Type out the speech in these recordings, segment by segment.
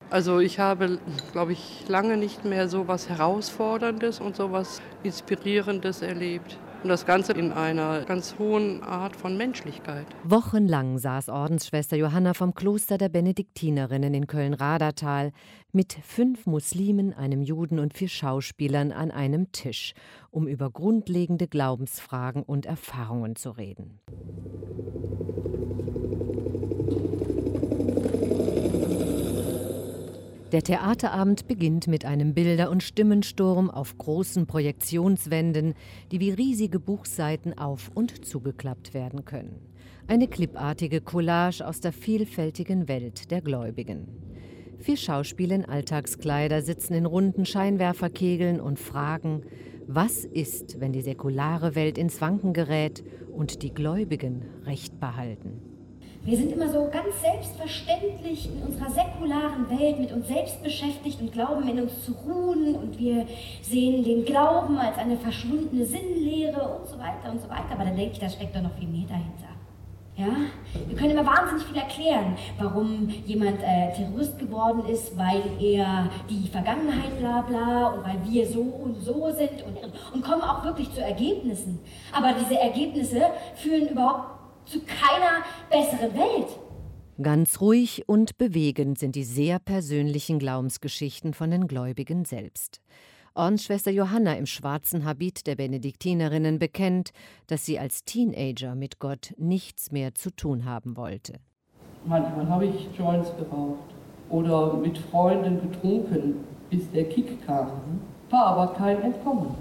Also ich habe, glaube ich, lange nicht mehr so was Herausforderndes und so was Inspirierendes erlebt. Und das Ganze in einer ganz hohen Art von Menschlichkeit. Wochenlang saß Ordensschwester Johanna vom Kloster der Benediktinerinnen in Köln-Radertal mit 5 Muslimen, einem Juden und 4 Schauspielern an einem Tisch, um über grundlegende Glaubensfragen und Erfahrungen zu reden. Der Theaterabend beginnt mit einem Bilder- und Stimmensturm auf großen Projektionswänden, die wie riesige Buchseiten auf- und zugeklappt werden können. Eine clipartige Collage aus der vielfältigen Welt der Gläubigen. 4 Schauspieler in Alltagskleider sitzen in runden Scheinwerferkegeln und fragen, was ist, wenn die säkulare Welt ins Wanken gerät und die Gläubigen Recht behalten? Wir sind immer so ganz selbstverständlich in unserer säkularen Welt mit uns selbst beschäftigt und glauben, in uns zu ruhen. Und wir sehen den Glauben als eine verschwundene Sinnlehre und so weiter und so weiter. Aber dann denke ich, da steckt doch noch viel mehr dahinter. Ja? Wir können immer wahnsinnig viel erklären, warum jemand Terrorist geworden ist, weil er die Vergangenheit bla bla und weil wir so und so sind und kommen auch wirklich zu Ergebnissen. Aber diese Ergebnisse führen überhaupt zu keiner besseren Welt. Ganz ruhig und bewegend sind die sehr persönlichen Glaubensgeschichten von den Gläubigen selbst. Ordensschwester Johanna im schwarzen Habit der Benediktinerinnen bekennt, dass sie als Teenager mit Gott nichts mehr zu tun haben wollte. Manchmal habe ich Joints geraucht oder mit Freunden getrunken, bis der Kick kam. War aber kein Entkommen.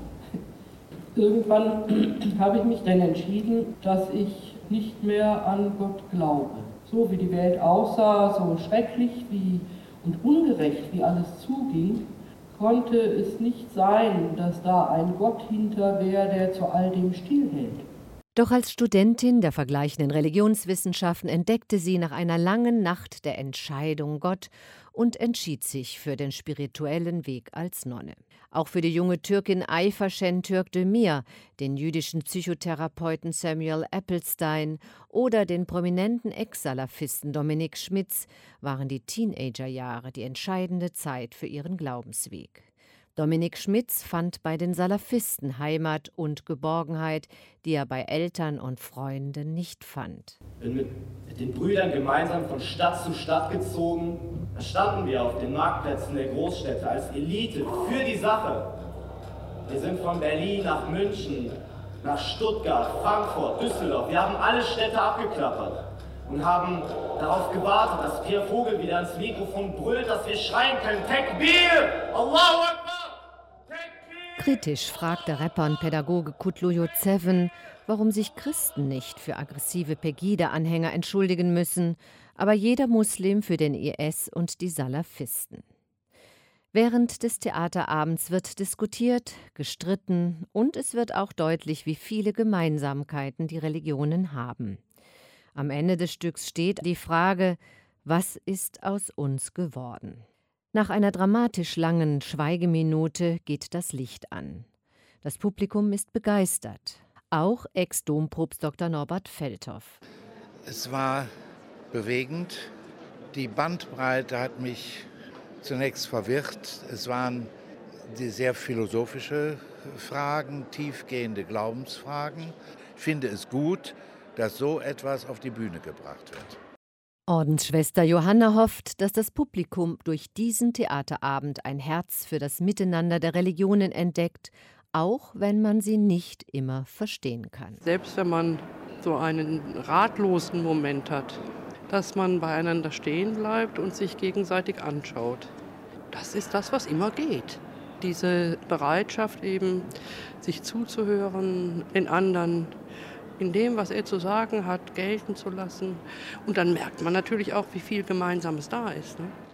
Irgendwann habe ich mich dann entschieden, dass ich nicht mehr an Gott glaube. So wie die Welt aussah, so schrecklich und ungerecht wie alles zuging, konnte es nicht sein, dass da ein Gott hinter wäre, der zu all dem stillhält. Doch als Studentin der vergleichenden Religionswissenschaften entdeckte sie nach einer langen Nacht der Entscheidung Gott und entschied sich für den spirituellen Weg als Nonne. Auch für die junge Türkin Ayfer Şentürk Demir, den jüdischen Psychotherapeuten Samuel Appelstein oder den prominenten Ex-Salafisten Dominik Schmitz waren die Teenagerjahre die entscheidende Zeit für ihren Glaubensweg. Dominik Schmitz fand bei den Salafisten Heimat und Geborgenheit, die er bei Eltern und Freunden nicht fand. Bin mit den Brüdern gemeinsam von Stadt zu Stadt gezogen. Da standen wir auf den Marktplätzen der Großstädte als Elite für die Sache. Wir sind von Berlin nach München, nach Stuttgart, Frankfurt, Düsseldorf. Wir haben alle Städte abgeklappert und haben darauf gewartet, dass Pierre Vogel wieder ins Mikrofon brüllt, dass wir schreien können: Tekbir! Allahu Akbar! Kritisch fragt der Rapper und Pädagoge Kutlu Yurtseven, warum sich Christen nicht für aggressive Pegida-Anhänger entschuldigen müssen, aber jeder Muslim für den IS und die Salafisten. Während des Theaterabends wird diskutiert, gestritten und es wird auch deutlich, wie viele Gemeinsamkeiten die Religionen haben. Am Ende des Stücks steht die Frage, was ist aus uns geworden? Nach einer dramatisch langen Schweigeminute geht das Licht an. Das Publikum ist begeistert. Auch Ex-Dompropst Dr. Norbert Feldhoff. Es war bewegend. Die Bandbreite hat mich zunächst verwirrt. Es waren die sehr philosophische Fragen, tiefgehende Glaubensfragen. Ich finde es gut, dass so etwas auf die Bühne gebracht wird. Ordensschwester Johanna hofft, dass das Publikum durch diesen Theaterabend ein Herz für das Miteinander der Religionen entdeckt, auch wenn man sie nicht immer verstehen kann. Selbst wenn man so einen ratlosen Moment hat, dass man beieinander stehen bleibt und sich gegenseitig anschaut. Das ist das, was immer geht. Diese Bereitschaft eben, sich zuzuhören, den anderen in dem, was er zu sagen hat, gelten zu lassen. Und dann merkt man natürlich auch, wie viel Gemeinsames da ist, ne?